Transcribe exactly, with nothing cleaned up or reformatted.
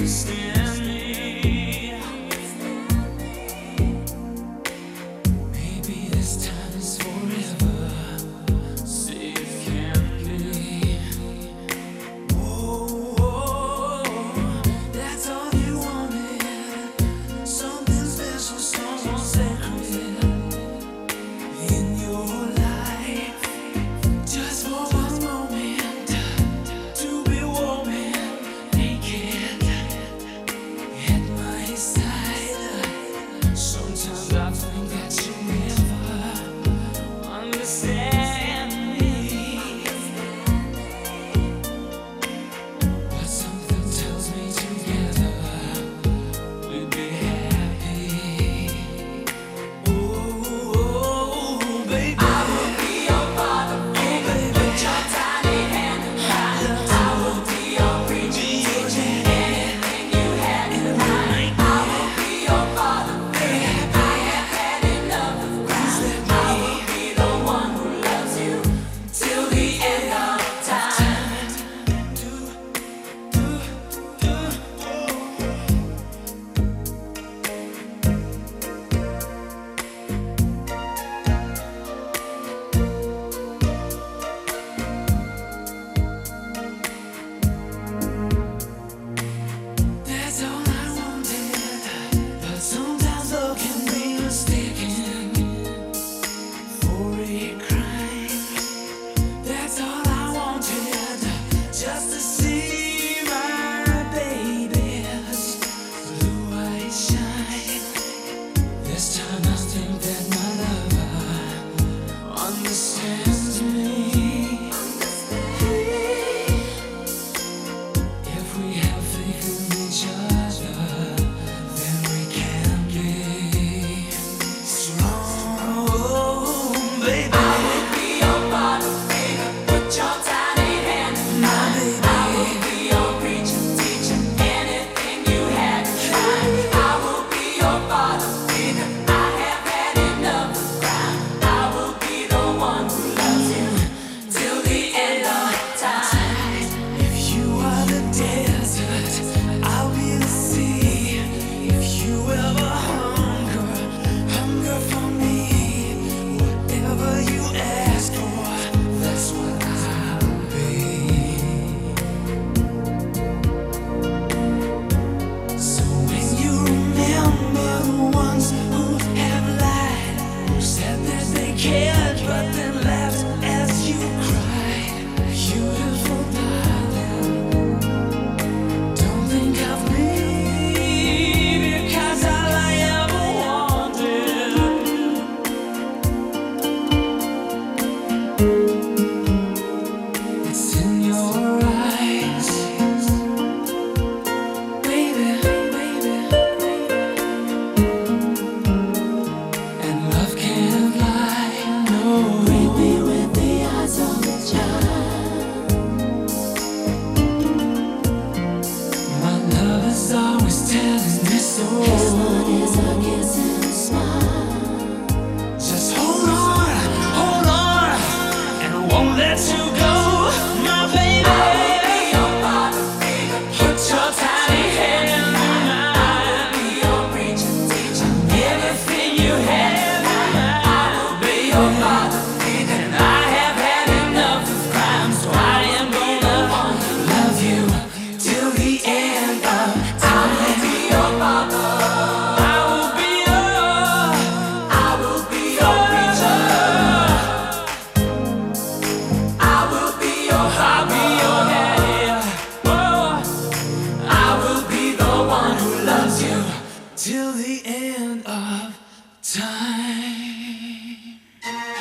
understand me. Maybe this time is forever. See if can be. Whoa, whoa, that's all you wanted. Something special, someone sacred in your life. Just for one moment, to be warm and naked at my side. Sometimes I think that you never understand me, but something tells me together we'd be happy. Oh, baby, I will be your father figure. Put your tiny hand in mine. I will be your preacher, teaching anything you had in mind. I will be your father figure. I have had enough of crying. I will be the one who loves you till the end of time. Do, do, do. That's all I wanted, but sometimes love can be mistaken for a crime. That's all I wanted, just to see my baby's blue eyes shine. This time I think that my lover understands me. If we have faith in each other, then we can be strong, baby. I will be your father figure. Put your tiny hand in mine. I will be your preacher, teacher, anything you had to try. I will be your father figure. I have had enough of crime. I will be the one who loves you till the end of time. If you are the desert, I'll be the sea. If you ever hunger, hunger for me. Whatever you ask for, that's what I'll be. So when you remember the ones who have lied, who said that they cared but then laughed as you cried, beautiful darling, don't think of me, because all I ever wanted it's in your eyes, baby, baby. And love can't lie, no. Read me with the eyes of a child. My love is always telling me so. His blood is a kiss and a smile. Just hold on, hold on, and I won't let you go, my baby. I will be your father figure. Put your tiny hand in mine. I will be your preacher, teacher, everything you had in mind. I will be your father figure, and I have had enough of crime, so I am gonna love you till the end of time. I will be your father. I will be your. I will be your preacher. I will be your. I'll be your daddy. Oh, I will be the one who loves you till the end of time.